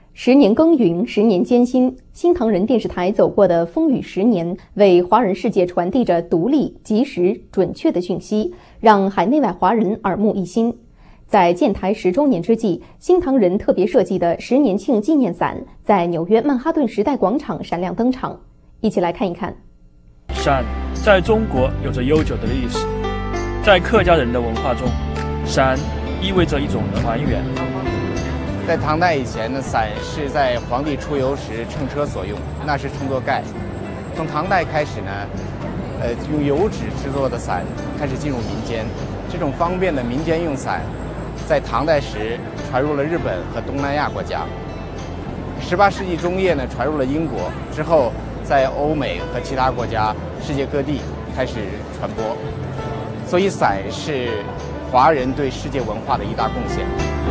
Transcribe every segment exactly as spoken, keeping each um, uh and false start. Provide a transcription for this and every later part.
十年耕耘，十年艰辛，新唐人电视台走过的风雨十年，为华人世界传递着独立、及时、准确的讯息，让海内外华人耳目一新。在建台十周年之际，新唐人特别设计的十年庆纪念伞在纽约曼哈顿时代广场闪亮登场。一起来看一看。 伞在中国有着悠久的历史，在客家人的文化中，伞意味着一种团圆。 在唐代以前呢，伞是在皇帝出游时乘车所用，那是称作盖。从唐代开始呢，呃，用油纸制作的伞开始进入民间。这种方便的民间用伞，在唐代时传入了日本和东南亚国家。十八世纪中叶呢，传入了英国，之后在欧美和其他国家、世界各地开始传播。所以伞是华人对世界文化的一大贡献。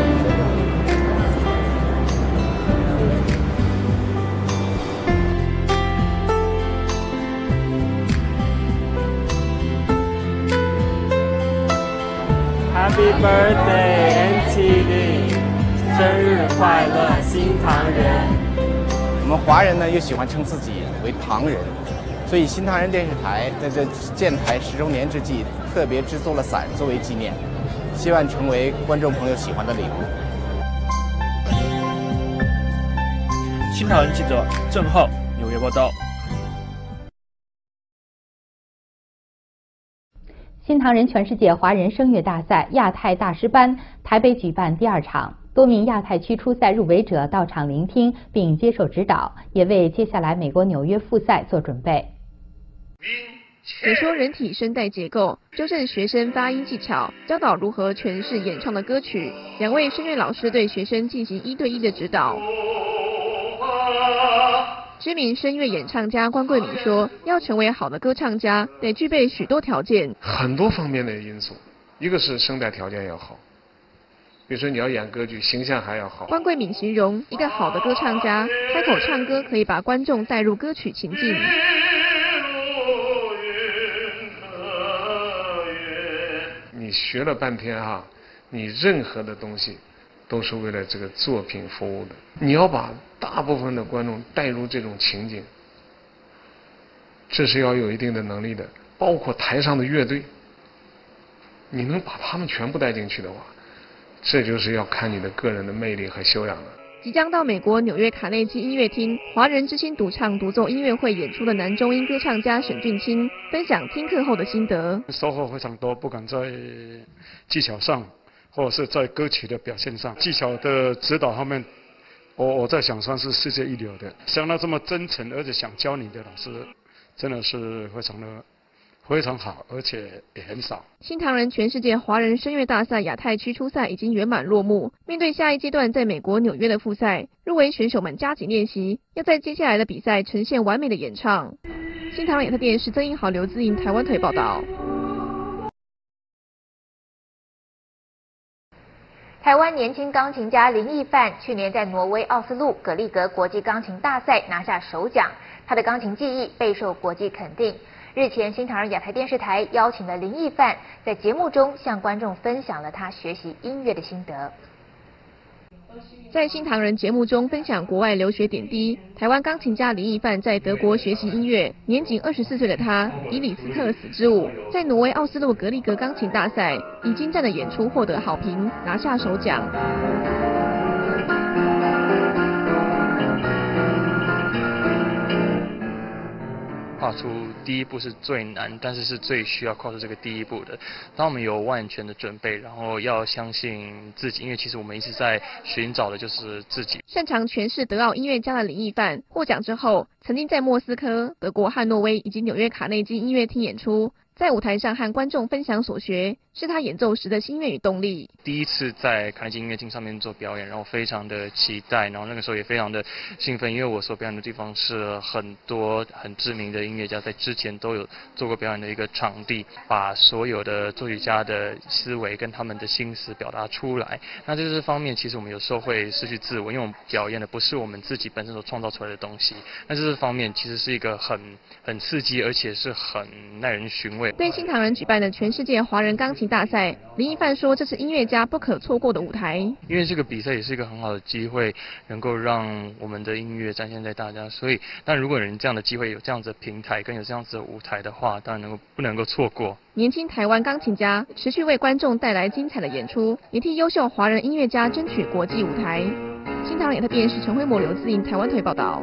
Happy birthday N T V， 生日快乐，新唐人。 我们华人呢又喜欢称自己为唐人，所以新唐人电视台在这建台十周年之际，特别制作了伞作为纪念，希望成为观众朋友喜欢的礼物。 新唐人记者郑浩纽约报道。 新唐人全世界华人声乐大赛亚太大师班台北举办第二场，多名亚太区初赛入围者到场聆听并接受指导，也为接下来美国纽约复赛做准备。 解说人体声带结构，纠正学生发音技巧，教导如何诠释演唱的歌曲。两位声乐老师对学生进行一对一的指导。知名声乐演唱家关桂敏说，要成为好的歌唱家，得具备许多条件， 很多方面的因素。一个是声带条件要好，比如说你要演歌剧，形象还要好。 关桂敏形容，一个好的歌唱家，开口唱歌可以把观众带入歌曲情境。 你学了半天哈，你任何的东西都是为了这个作品服务的。你要把大部分的观众带入这种情景，这是要有一定的能力的。包括台上的乐队，你能把他们全部带进去的话，这就是要看你的个人的魅力和修养了。 即将到美国纽约卡内基音乐厅华人之星独唱独奏音乐会演出的男中音歌唱家沈俊清分享听课后的心得。 收获非常多，不管在技巧上或者是在歌曲的表现上，技巧的指导方面，我我在想算是世界一流的。像他这么真诚而且想教你的老师，真的是非常的非常好，而且也很少。 新唐人全世界华人声乐大赛亚太区初赛已经圆满落幕，面对下一阶段在美国纽约的复赛，入围选手们加紧练习，要在接下来的比赛呈现完美的演唱。新唐人亚太电视曾英豪、刘姿莹台湾台报道。 台湾年轻钢琴家林奕范去年在挪威奥斯陆格利格国际钢琴大赛拿下首奖，他的钢琴技艺备受国际肯定。日前，新唐人亚太电视台邀请了林奕范，在节目中向观众分享了他学习音乐的心得。 在新唐人节目中分享国外留学点滴，台湾钢琴家林奕范在德国学习音乐，年仅二十四岁的他以李斯特死之舞在挪威奥斯陆格利格钢琴大赛以精湛的演出获得好评，拿下首奖。 跨出第一步是最难，但是是最需要跨出这个第一步的。当我们有万全的准备，然后要相信自己，因为其实我们一直在寻找的就是自己。 擅长诠释德奥音乐家的林奕范获奖之后，曾经在莫斯科、德国汉诺威以及纽约卡内基音乐厅演出，在舞台上和观众分享所学，是他演奏时的心愿与动力。 第一次在卡内基音乐厅上面做表演，然后非常的期待，然后那个时候也非常的兴奋，因为我所表演的地方是很多很知名的音乐家在之前都有做过表演的一个场地，把所有的作曲家的思维跟他们的心思表达出来。那在这方面，其实我们有时候会失去自我，因为我们表演的不是我们自己本身所创造出来的东西。那这方面其实是一个很很刺激，而且是很耐人寻味会。 对新唐人举办的全世界华人钢琴大赛，林一范说这是音乐家不可错过的舞台。 因为这个比赛也是一个很好的机会，能够让我们的音乐展现在大家。所以，但如果有人这样的机会、有这样子的平台跟有这样子的舞台的话，当然能够不能够错过。 年轻台湾钢琴家持续为观众带来精彩的演出，也替优秀华人音乐家争取国际舞台。新唐人亚太电视陈辉模、刘自颖台湾台报道。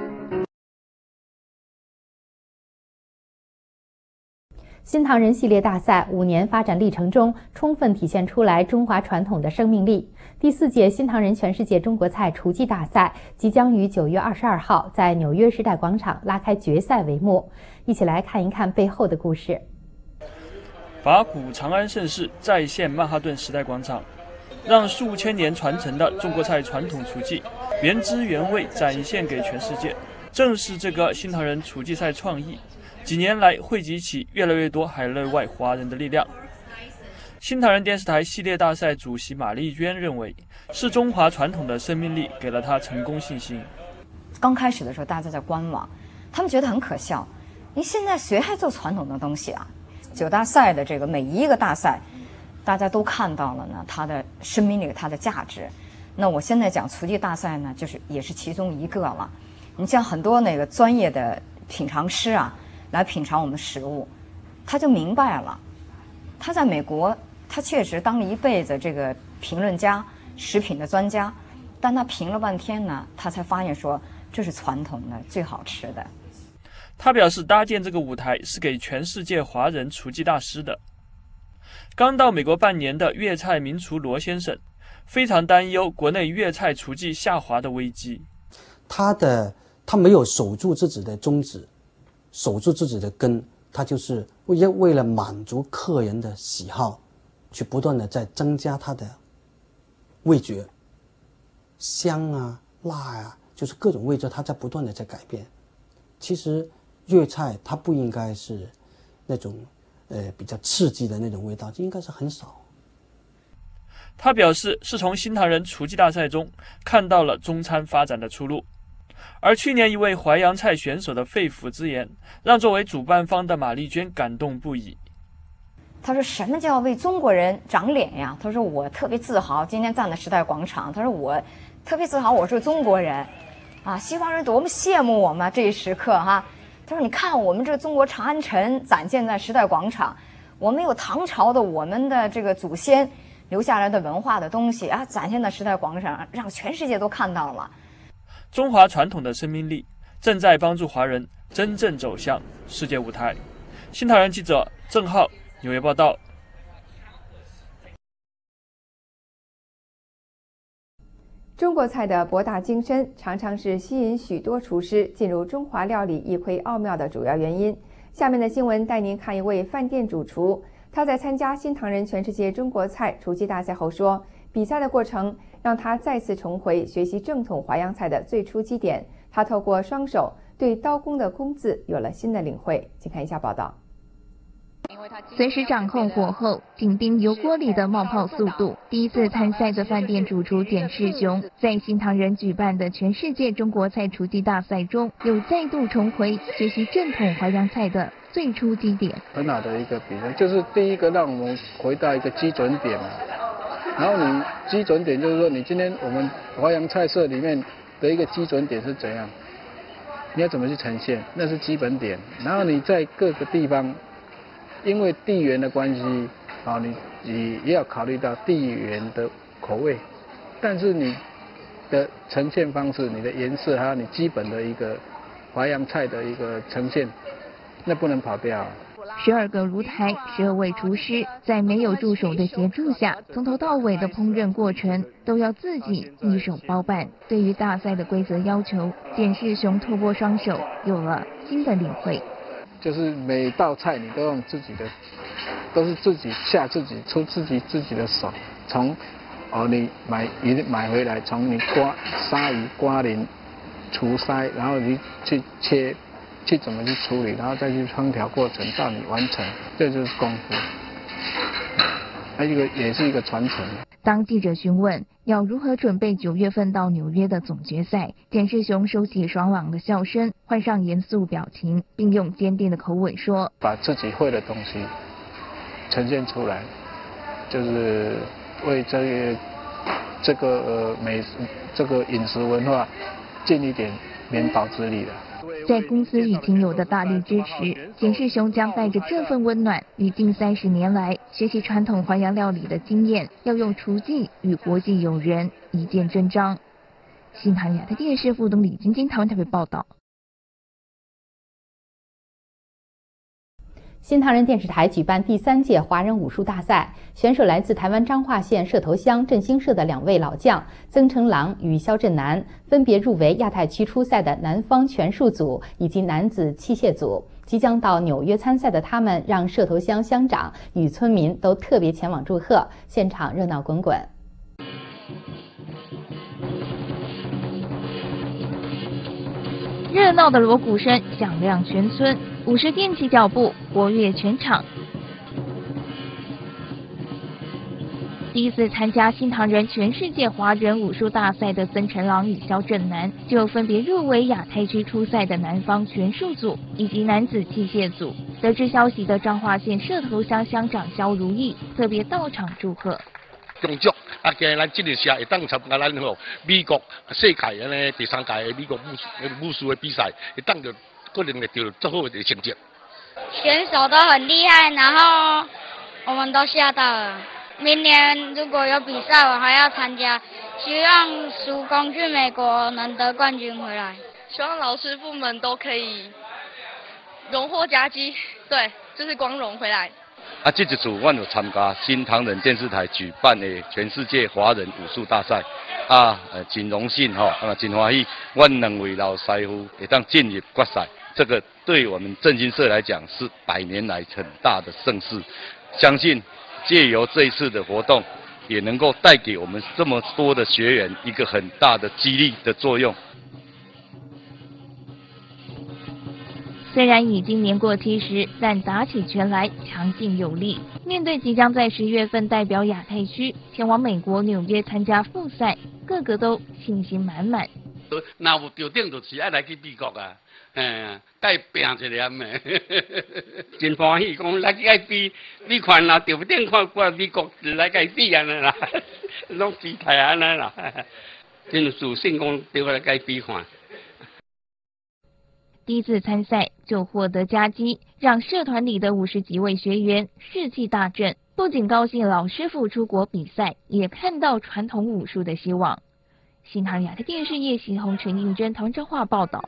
新唐人系列大赛五年发展历程中，充分体现出来中华传统的生命力。第四届新唐人全世界中国菜厨技大赛即将于九月二十二号在纽约时代广场拉开决赛帷幕。一起来看一看背后的故事。 法古长安盛世再现曼哈顿时代广场，让数千年传承的中国菜传统厨技原汁原味展现给全世界。正是这个新唐人厨技赛创意，几年来汇集起越来越多海内外华人的力量。新唐人电视台系列大赛主席马丽娟认为，是中华传统的生命力给了她成功信心。 刚开始的时候，大家在观望，他们觉得很可笑，你现在谁还做传统的东西啊？九大赛的这个每一个大赛，大家都看到了呢，它的生命力、它的价值。那我现在讲厨技大赛呢，就是也是其中一个了。你像很多那个专业的品尝师啊，来品尝我们食物，他就明白了。他在美国，他确实当了一辈子这个评论家、食品的专家，但他评了半天呢，他才发现说这是传统的最好吃的。 他表示，搭建这个舞台是给全世界华人厨技大师的。刚到美国半年的粤菜名厨罗先生非常担忧国内粤菜厨技下滑的危机。 他的他没有守住自己的宗旨，守住自己的根，他就是为为了满足客人的喜好，去不断的在增加他的味觉，香啊、辣啊，就是各种味觉，他在不断的在改变。其实粤菜它不应该是那种呃比较刺激的那种味道，应该是很少。 他表示是从新唐人厨技大赛中看到了中餐发展的出路。而去年一位淮扬菜选手的肺腑之言，让作为主办方的马丽娟感动不已。 他说：“什么叫为中国人长脸呀？”他说：“我特别自豪，今天站在时代广场。他说我特别自豪，我是中国人，啊，西方人多么羡慕我们这一时刻哈。他说：你看我们这中国长安城展现在时代广场，我们有唐朝的我们的这个祖先留下来的文化的东西啊，展现在时代广场，让全世界都看到了。” 中华传统的生命力正在帮助华人真正走向世界舞台。新唐人记者郑浩纽约报道。 中国菜的博大精深，常常是吸引许多厨师进入中华料理一窥奥妙的主要原因。下面的新闻带您看一位饭店主厨，他在参加新唐人全世界中国菜厨技大赛后说，比赛的过程让他再次重回学习正统淮扬菜的最初基点。他透过双手对刀工的工字有了新的领会。请看一下报道。 随时掌控火候、紧盯油锅里的冒泡速度。第一次参赛的饭店主厨简世雄，在新唐人举办的全世界中国菜厨技大赛中，又再度重回学习正统淮扬菜的最初基点。 很好的一个比赛，就是第一个让我们回到一个基准点嘛。然后你基准点就是说，你今天我们淮扬菜色里面的一个基准点是怎样，你要怎么去呈现，那是基本点。然后你在各个地方，因为地缘的关系，啊，你你也要考虑到地缘的口味，但是你的呈现方式、你的颜色，还有你基本的一个淮扬菜的一个呈现，那不能跑掉。 十二个炉台，十二位厨师，在没有助手的协助下，从头到尾的烹饪过程都要自己一手包办。对于大赛的规则要求，简世雄透过双手有了新的领会。 就是每道菜你都用自己的，都是自己下自己出自己自己的手，从哦你买鱼买回来，从你刮鲨鱼刮鳞、除鳃，然后你去切。去怎么去处理，然后再去烹调过程到你完成，这就是功夫。 还有一个也是一个传承。 当记者询问要如何准备九月份到纽约的总决赛，简世雄收起爽朗的笑声，换上严肃表情，并用坚定的口吻说：“ 把自己会的东西呈现出来，就是为这个这个呃美这个饮食文化尽一点绵薄之力了。” 在公司与亲友的大力支持，简世雄将带着这份温暖，与近三十年来学习传统淮扬料理的经验，要用厨技与国际友人一见真章。新唐亚太电视副总李晶晶台湾台北报道。 新唐人电视台举办第三届华人武术大赛，选手来自台湾彰化县社头乡振兴社的两位老将曾成郎与肖振南，分别入围亚太区初赛的男方拳术组以及男子器械组。即将到纽约参赛的他们，让社头乡乡长与村民都特别前往祝贺，现场热闹滚滚。 热闹的锣鼓声响亮全村，武士踮起脚步，活跃全场。第一次参加新唐人全世界华人武术大赛的曾成郎与肖振南，就分别入围亚太区初赛的男方拳术组以及男子器械组。得知消息的彰化县社头乡乡长肖如意特别到场祝贺。 恭祝啊！今咱这个社会当参加咱吼美国世界的呢第三届的美国武术武术的比赛，会当着可能会得最好的成绩。 选手都很厉害，然后我们都吓到了。明年如果有比赛，我还要参加，希望叔公去美国能得冠军回来。 希望老师傅们都可以荣获佳绩，对，就是光荣回来。 啊，这一次我有参加新唐人电视台举办的全世界华人武术大赛，啊，呃，真荣幸吼，啊，真欢喜，我两位老师傅会当进入决赛，这个对我们振兴社来讲是百年来很大的盛事，相信借由这一次的活动，也能够带给我们这么多的学员一个很大的激励的作用。 虽然已经年过七十，但打起拳来强劲有力。面对即将在十月份代表亚太区前往美国纽约参加复赛，个个都信心满满。 那有条件就是爱来去美国啊，嗯，该拼一下嘛，真欢喜讲来去爱比，你看啦，条件看过美国来去比安尼啦，拢比台安尼啦，真自信讲对我来去比看。 第一次参赛就获得佳绩，让社团里的五十几位学员士气大振，不仅高兴老师傅出国比赛，也看到传统武术的希望。新唐亚太电视叶喜红、陈映真台湾彰化报道。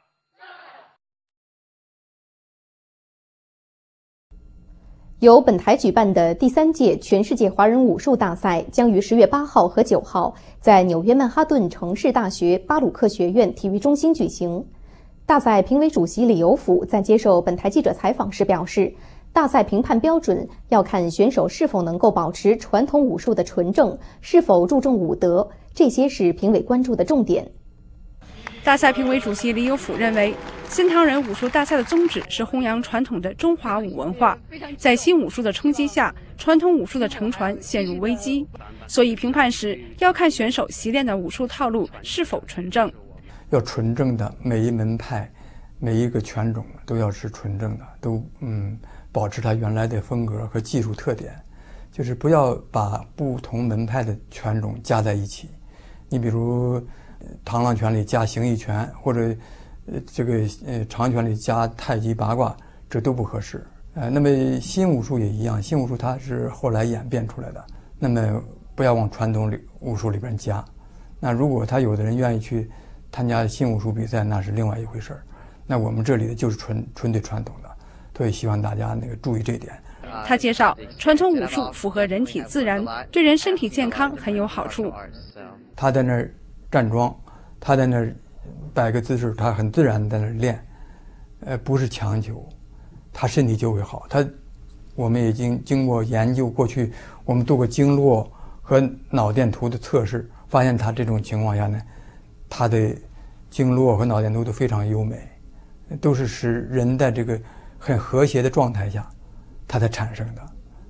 由本台举办的第三届全世界华人武术大赛将于十月八号和九号在纽约曼哈顿城市大学巴鲁克学院体育中心举行。大赛评委主席李有甫在接受本台记者采访时表示，大赛评判标准要看选手是否能够保持传统武术的纯正，是否注重武德，这些是评委关注的重点。 大赛评委主席李有甫认为，新唐人武术大赛的宗旨是弘扬传统的中华武文化，在新武术的冲击下，传统武术的承传陷入危机，所以评判时要看选手习练的武术套路是否纯正。 要纯正的，每一门派、每一个拳种都要是纯正的，都嗯保持它原来的风格和技术特点，就是不要把不同门派的拳种加在一起。你比如螳螂拳里加形意拳，或者呃这个呃长拳里加太极八卦，这都不合适。呃，那么新武术也一样，新武术它是后来演变出来的，那么不要往传统里武术里边加。那如果他有的人愿意去参加新武术比赛，那是另外一回事儿。那我们这里的就是纯纯对传统的，所以希望大家那个注意这点。 他介绍，传统武术符合人体自然，对人身体健康很有好处。 他在那儿站桩，他在那儿摆个姿势，他很自然在那儿练，呃，不是强求，他身体就会好。他，我们已经经过研究，过去我们做过经络和脑电图的测试，发现他这种情况下呢，他的经络和脑电图都非常优美，都是使人在这个很和谐的状态下，它才产生的。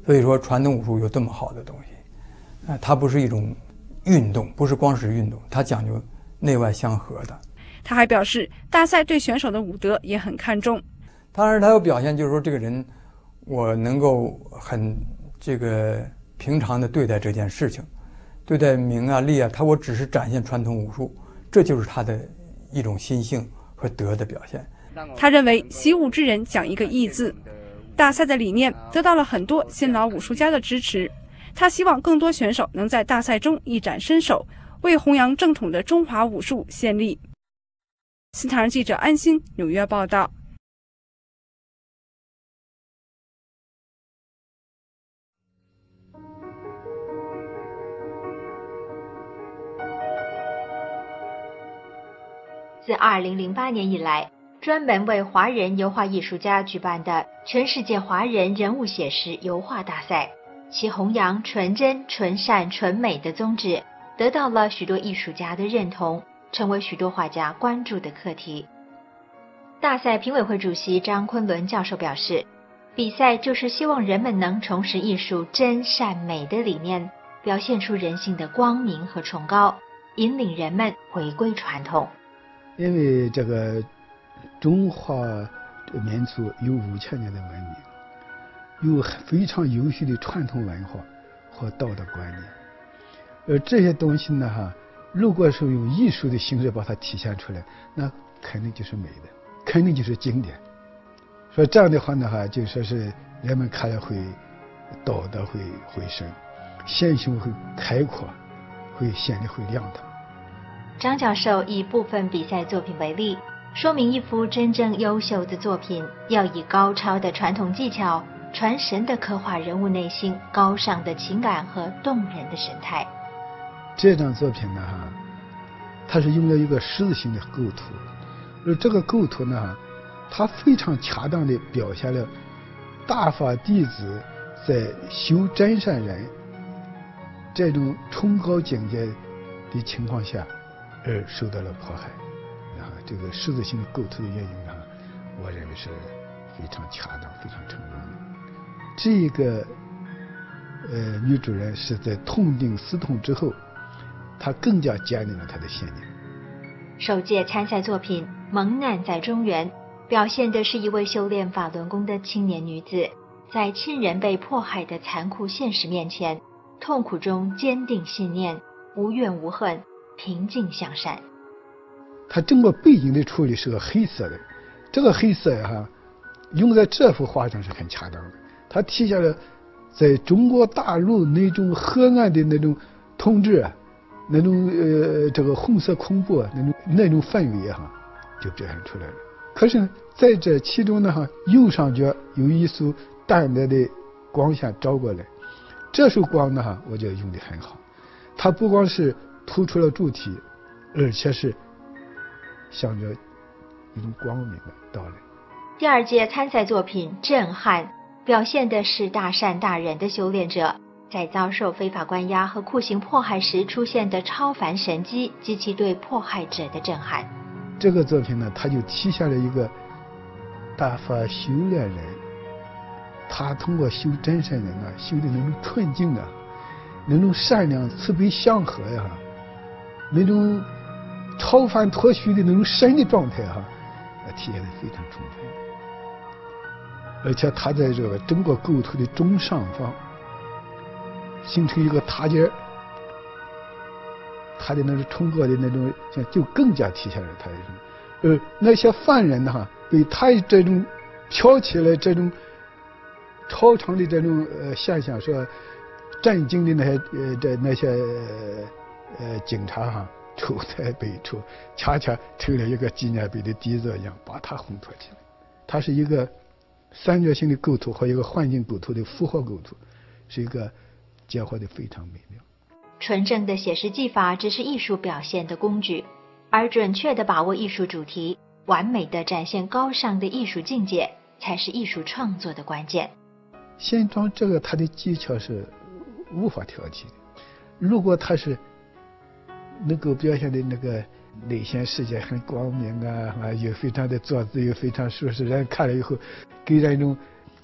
所以说，传统武术有这么好的东西，啊，它不是一种运动，不是光是运动，它讲究内外相合的。 他还表示，大赛对选手的武德也很看重。 当然，他有表现，就是说这个人，我能够很这个平常的对待这件事情，对待名啊利啊，他我只是展现传统武术，这就是他的一种心性和德的表现。 他认为习武之人讲一个义字，大赛的理念得到了很多新老武术家的支持。他希望更多选手能在大赛中一展身手，为弘扬正统的中华武术献力。新唐人记者安心纽约报道。 自二零零八年以来，专门为华人油画艺术家举办的全世界华人人物写实油画大赛，其弘扬纯真、纯善、纯美的宗旨，得到了许多艺术家的认同，成为许多画家关注的课题。大赛评委会主席张昆仑教授表示，比赛就是希望人们能重拾艺术真善美的理念，表现出人性的光明和崇高，引领人们回归传统。 因为这个中华民族有五千年的文明，有非常优秀的传统文化和道德观念，而这些东西呢哈，如果是用艺术的形式把它体现出来，那肯定就是美的，肯定就是经典。所以这样的话呢哈，就说是人们看了会道德会会深，心胸会开阔，会显得会亮堂。 张教授以部分比赛作品为例，说明一幅真正优秀的作品要以高超的传统技巧，传神的刻画人物内心高尚的情感和动人的神态。 这张作品呢哈，它是用了一个十字形的构图，而这个构图呢，它非常恰当地表现了大法弟子在修真善人这种崇高境界的情况下而受到了迫害。啊，这个十字形的构图的原因呢，我认为是非常恰当、非常成功的。这个呃女主人是在痛定思痛之后，她更加坚定了她的信念。 首届参赛作品《蒙难在中原》表现的是一位修炼法轮功的青年女子，在亲人被迫害的残酷现实面前，痛苦中坚定信念，无怨无恨，平静向善。 它整个背景的处理是个黑色的，这个黑色哈、啊，用在这幅画上是很恰当的。它体现了在中国大陆那种黑暗的那种统治啊，那种呃这个红色恐怖啊，那种那种氛围哈、啊，就表现出来了。可是呢，在这其中呢哈，右上角有一束淡淡的光线照过来，这束光呢哈，我觉得用的很好。它不光是突出了主体，而且是向着一种光明的到来。 第二届参赛作品《震撼》表现的是大善大忍的修炼者在遭受非法关押和酷刑迫害时出现的超凡神迹及其对迫害者的震撼。 这个作品呢，它就体现了一个大法修炼人，他通过修真善人啊，修的那种纯净啊，那种善良慈悲祥和呀、啊，那种超凡脱虚的那种神的状态啊，体现的非常充分。而且他在这个整个构图的中上方形成一个塔尖，他的那种崇高的那种就更加体现了他的这种。而那些犯人呢，被他这种飘起来这种超常的这种呃现象所震惊的那些呃这那些呃警察哈，抽在背处，恰恰成了一个纪念碑的底座一样，把它烘托起来。它是一个三角形的构图和一个环境构图的复合构图，是一个结合的非常美妙。 纯正的写实技法只是艺术表现的工具，而准确地把握艺术主题，完美地展现高尚的艺术境界，才是艺术创作的关键。 现装这个它的技巧是无法挑剔的，如果它是能够表现的那个内心世界很光明啊，啊，又非常的坐姿，又非常舒适，人看了以后给人一种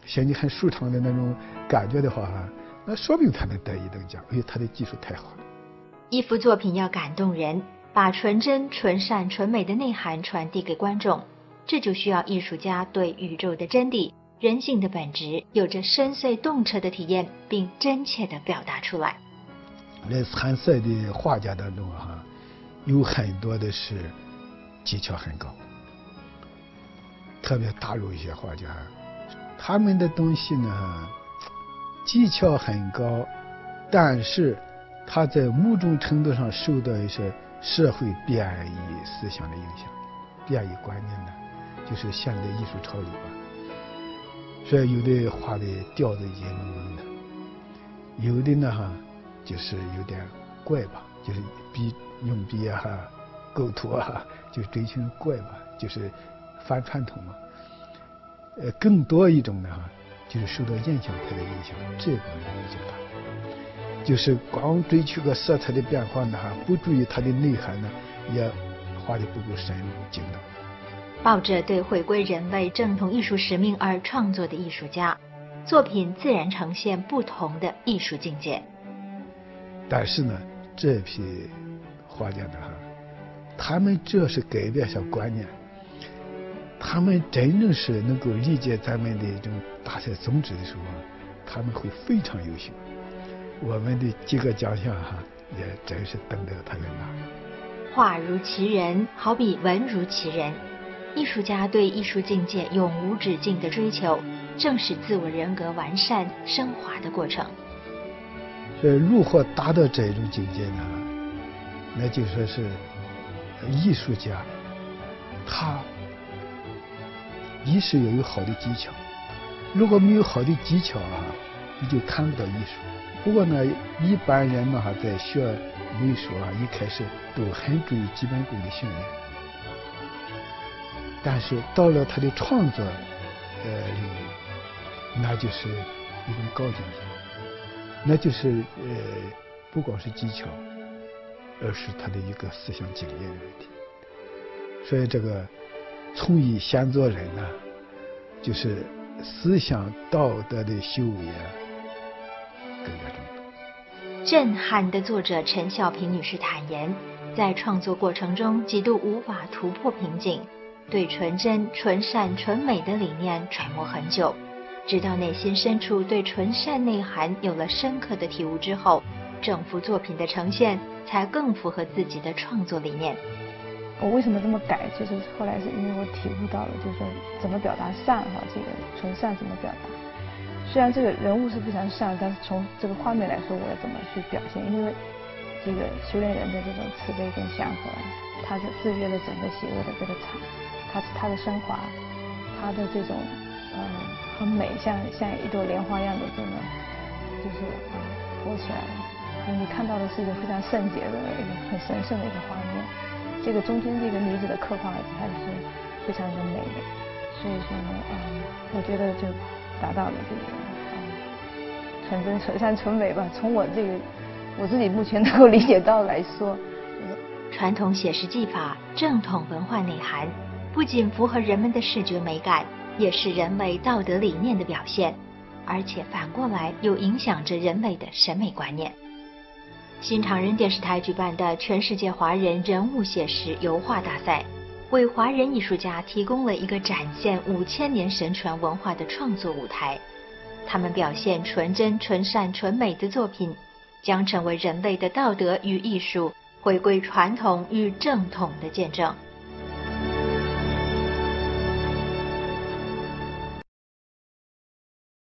像你很舒畅的那种感觉的话，那说明他能得一等奖，因为他的技术太好了。 一幅作品要感动人，把纯真、纯善、纯美的内涵传递给观众，这就需要艺术家对宇宙的真谛、人性的本质有着深邃洞彻的体验，并真切地表达出来。 来参赛的画家当中哈，有很多的是技巧很高，特别大陆一些画家，他们的东西呢技巧很高，但是他在某种程度上受到一些社会变异思想的影响，变异观念呢，就是现代艺术潮流吧。所以有的画的调子阴蒙蒙的，有的呢哈就是有点怪吧，就是笔用笔啊、构图啊，就追求怪吧，就是反传统嘛。呃，更多一种呢哈，就是受到印象派的影响，这个比较大。就是光追求个色彩的变化呢，不注意它的内涵呢，也画的不够深入精当。 抱着对回归人类正统艺术使命而创作的艺术家，作品自然呈现不同的艺术境界。 但是呢，这批画家呢，他们这是改变一下观念，他们真正是能够理解咱们的这种大赛宗旨的时候，他们会非常优秀。我们的几个奖项哈，也真是等着他们拿。 画如其人，好比文如其人。艺术家对艺术境界永无止境的追求，正是自我人格完善升华的过程。 所以如何达到这种境界呢？那就说是艺术家，他一是要有好的技巧，如果没有好的技巧啊，你就看不到艺术。不过呢，一般人嘛，在学美术啊，一开始都很注意基本功的训练，但是到了他的创作呃领域，那就是一种高境界，那就是呃不光是技巧，而是他的一个思想境界的问题。所以这个从艺先做人呢，就是思想道德的修养更加重要。 震撼的作者陈小平女士坦言，在创作过程中几度无法突破瓶颈，对纯真、纯善、纯美的理念揣摩很久，直到内心深处对纯善内涵有了深刻的体悟之后，整幅作品的呈现才更符合自己的创作理念。 我为什么这么改，就是后来是因为我体悟到了，就是说怎么表达善哈，这个纯善怎么表达。虽然这个人物是非常善，但是从这个画面来说，我要怎么去表现？因为这个修炼人的这种慈悲跟祥和，它是制约了整个邪恶的这个场，它它的升华，它的这种嗯很美，像像一朵莲花一样的这种，就是托起来了。你看到的是一个非常圣洁的、一个很神圣的一个画面。这个中间这个女子的刻画还是非常的美的，所以说呢，嗯，我觉得就达到了这个嗯纯真、纯善、纯美吧。从我这个我自己目前能够理解到来说， 传统写实技法、正统文化内涵，不仅符合人们的视觉美感，也是人类道德理念的表现，而且反过来又影响着人类的审美观念。新唐人电视台举办的全世界华人人物写实油画大赛，为华人艺术家提供了一个展现五千年神传文化的创作舞台。他们表现纯真、纯善、纯美的作品，将成为人类的道德与艺术回归传统与正统的见证。